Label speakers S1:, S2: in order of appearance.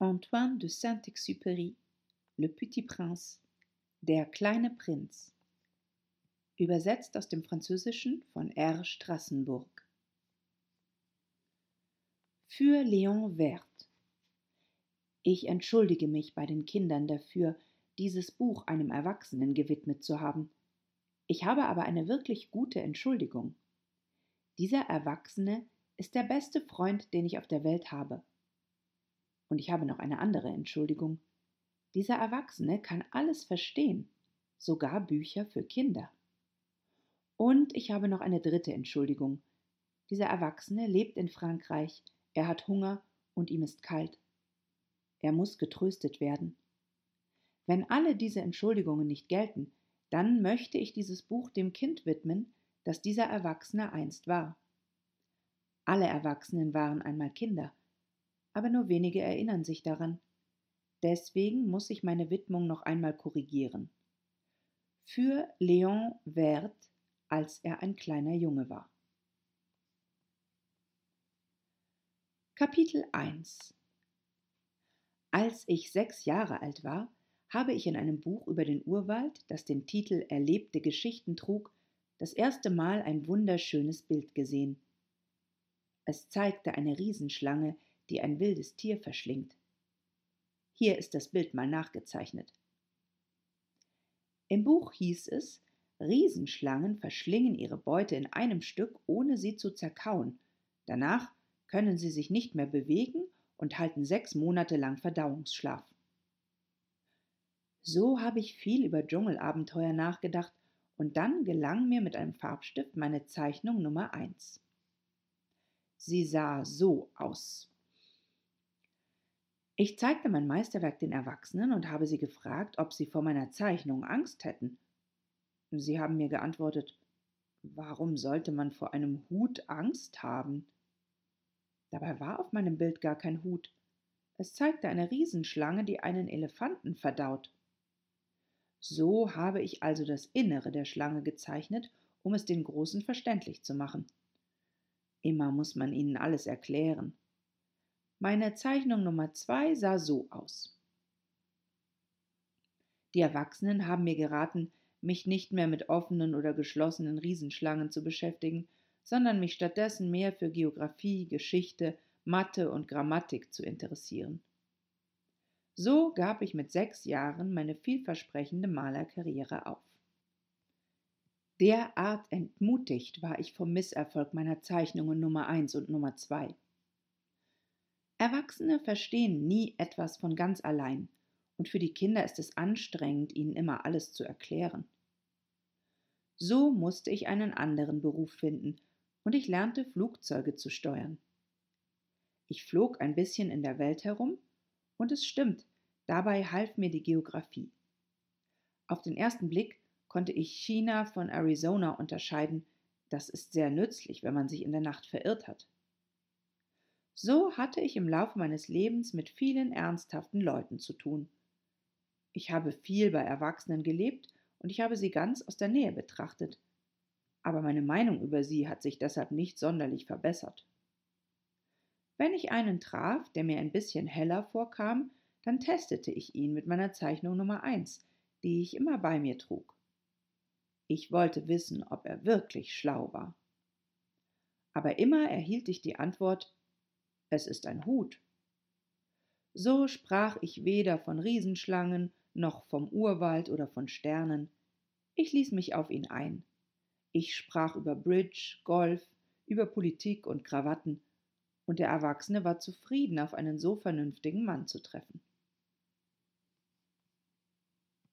S1: Antoine de Saint-Exupéry, Le Petit Prince, Der kleine Prinz. Übersetzt aus dem Französischen von R. Strassenburg. Für Léon Wert. Ich entschuldige mich bei den Kindern dafür, dieses Buch einem Erwachsenen gewidmet zu haben. Ich habe aber eine wirklich gute Entschuldigung. Dieser Erwachsene ist der beste Freund, den ich auf der Welt habe. Und ich habe noch eine andere Entschuldigung. Dieser Erwachsene kann alles verstehen, sogar Bücher für Kinder. Und ich habe noch eine dritte Entschuldigung. Dieser Erwachsene lebt in Frankreich, er hat Hunger und ihm ist kalt. Er muss getröstet werden. Wenn alle diese Entschuldigungen nicht gelten, dann möchte ich dieses Buch dem Kind widmen, das dieser Erwachsene einst war. Alle Erwachsenen waren einmal Kinder, aber nur wenige erinnern sich daran. Deswegen muss ich meine Widmung noch einmal korrigieren. Für Léon Wert, als er ein kleiner Junge war. Kapitel 1 Als ich 6 Jahre alt war, habe ich in einem Buch über den Urwald, das den Titel Erlebte Geschichten trug, das erste Mal ein wunderschönes Bild gesehen. Es zeigte eine Riesenschlange, die ein wildes Tier verschlingt. Hier ist das Bild mal nachgezeichnet. Im Buch hieß es, Riesenschlangen verschlingen ihre Beute in einem Stück, ohne sie zu zerkauen. Danach können sie sich nicht mehr bewegen und halten 6 Monate lang Verdauungsschlaf. So habe ich viel über Dschungelabenteuer nachgedacht und dann gelang mir mit einem Farbstift meine Zeichnung Nummer 1. Sie sah so aus. Ich zeigte mein Meisterwerk den Erwachsenen und habe sie gefragt, ob sie vor meiner Zeichnung Angst hätten. Sie haben mir geantwortet, warum sollte man vor einem Hut Angst haben? Dabei war auf meinem Bild gar kein Hut. Es zeigte eine Riesenschlange, die einen Elefanten verdaut. So habe ich also das Innere der Schlange gezeichnet, um es den Großen verständlich zu machen. Immer muss man ihnen alles erklären. Meine Zeichnung Nummer 2 sah so aus. Die Erwachsenen haben mir geraten, mich nicht mehr mit offenen oder geschlossenen Riesenschlangen zu beschäftigen, sondern mich stattdessen mehr für Geographie, Geschichte, Mathe und Grammatik zu interessieren. So gab ich mit 6 Jahren meine vielversprechende Malerkarriere auf. Derart entmutigt war ich vom Misserfolg meiner Zeichnungen Nummer 1 und Nummer 2. Erwachsene verstehen nie etwas von ganz allein, und für die Kinder ist es anstrengend, ihnen immer alles zu erklären. So musste ich einen anderen Beruf finden, und ich lernte Flugzeuge zu steuern. Ich flog ein bisschen in der Welt herum, und es stimmt, dabei half mir die Geographie. Auf den ersten Blick konnte ich China von Arizona unterscheiden. Das ist sehr nützlich, wenn man sich in der Nacht verirrt hat. So hatte ich im Laufe meines Lebens mit vielen ernsthaften Leuten zu tun. Ich habe viel bei Erwachsenen gelebt und ich habe sie ganz aus der Nähe betrachtet. Aber meine Meinung über sie hat sich deshalb nicht sonderlich verbessert. Wenn ich einen traf, der mir ein bisschen heller vorkam, dann testete ich ihn mit meiner Zeichnung Nummer 1, die ich immer bei mir trug. Ich wollte wissen, ob er wirklich schlau war. Aber immer erhielt ich die Antwort, es ist ein Hut. So sprach ich weder von Riesenschlangen, noch vom Urwald oder von Sternen. Ich ließ mich auf ihn ein. Ich sprach über Bridge, Golf, über Politik und Krawatten, und der Erwachsene war zufrieden, auf einen so vernünftigen Mann zu treffen.